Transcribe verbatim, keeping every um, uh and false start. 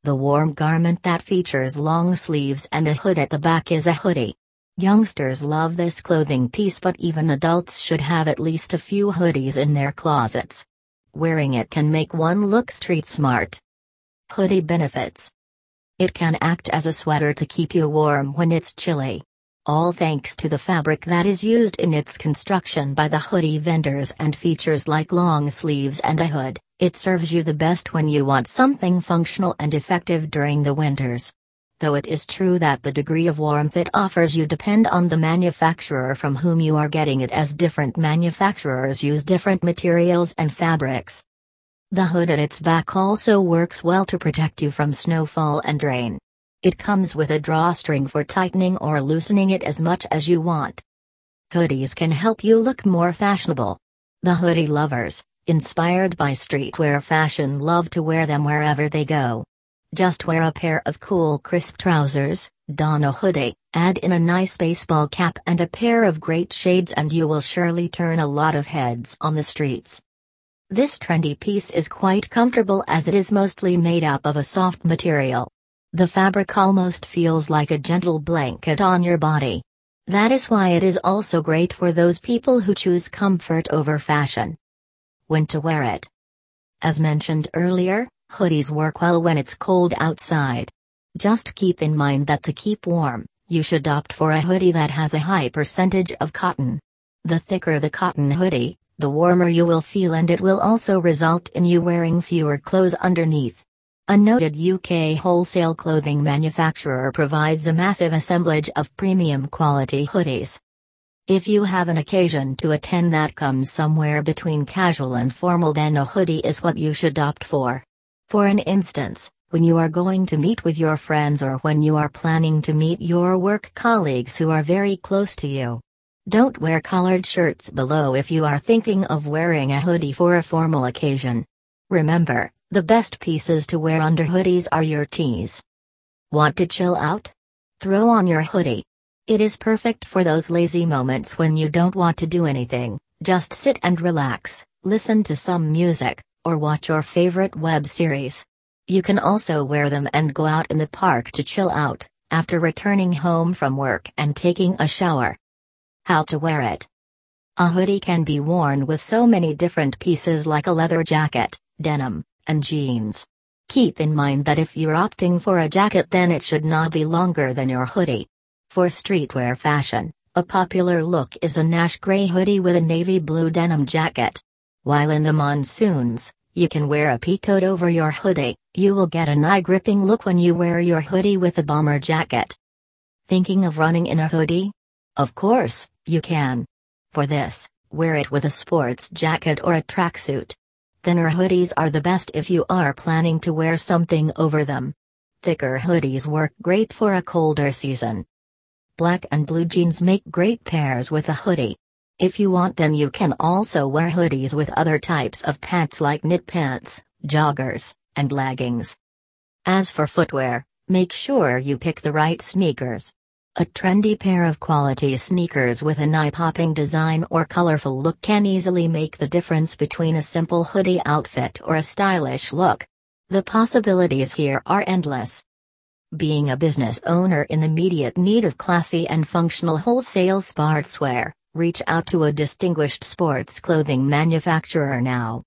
The warm garment that features long sleeves and a hood at the back is a hoodie. Youngsters love this clothing piece, but even adults should have at least a few hoodies in their closets. Wearing it can make one look street smart. Hoodie benefits. It can act as a sweater to keep you warm when it's chilly. All thanks to the fabric that is used in its construction by the hoodie vendors and features like long sleeves and a hood, it serves you the best when you want something functional and effective during the winters. Though it is true that the degree of warmth it offers you depend on the manufacturer from whom you are getting it, as different manufacturers use different materials and fabrics. The hood at its back also works well to protect you from snowfall and rain. It comes with a drawstring for tightening or loosening it as much as you want. Hoodies can help you look more fashionable. The hoodie lovers, inspired by streetwear fashion, love to wear them wherever they go. Just wear a pair of cool crisp trousers, don a hoodie, add in a nice baseball cap and a pair of great shades, and you will surely turn a lot of heads on the streets. This trendy piece is quite comfortable as it is mostly made up of a soft material. The fabric almost feels like a gentle blanket on your body. That is why it is also great for those people who choose comfort over fashion. When to wear it. As mentioned earlier, hoodies work well when it's cold outside. Just keep in mind that to keep warm, you should opt for a hoodie that has a high percentage of cotton. The thicker the cotton hoodie, the warmer you will feel, and it will also result in you wearing fewer clothes underneath. A noted U K wholesale clothing manufacturer provides a massive assemblage of premium quality hoodies. If you have an occasion to attend that comes somewhere between casual and formal, then a hoodie is what you should opt for. For an instance, when you are going to meet with your friends or when you are planning to meet your work colleagues who are very close to you. Don't wear collared shirts below if you are thinking of wearing a hoodie for a formal occasion. Remember, the best pieces to wear under hoodies are your tees. Want to chill out? Throw on your hoodie. It is perfect for those lazy moments when you don't want to do anything, just sit and relax, listen to some music, or watch your favorite web series. You can also wear them and go out in the park to chill out, after returning home from work and taking a shower. How to wear it. A hoodie can be worn with so many different pieces like a leather jacket, denim, and jeans. Keep in mind that if you're opting for a jacket, then it should not be longer than your hoodie. For streetwear fashion, a popular look is a Nash gray hoodie with a navy blue denim jacket. While in the monsoons, you can wear a peacoat over your hoodie. You will get an eye-gripping look when you wear your hoodie with a bomber jacket. Thinking of running in a hoodie? Of course, you can. For this, wear it with a sports jacket or a tracksuit. Thinner hoodies are the best if you are planning to wear something over them. Thicker hoodies work great for a colder season. Black and blue jeans make great pairs with a hoodie. If you want, then you can also wear hoodies with other types of pants like knit pants, joggers, and leggings. As for footwear, make sure you pick the right sneakers. A trendy pair of quality sneakers with an eye-popping design or colorful look can easily make the difference between a simple hoodie outfit or a stylish look. The possibilities here are endless. Being a business owner in immediate need of classy and functional wholesale sportswear, reach out to a distinguished sports clothing manufacturer now.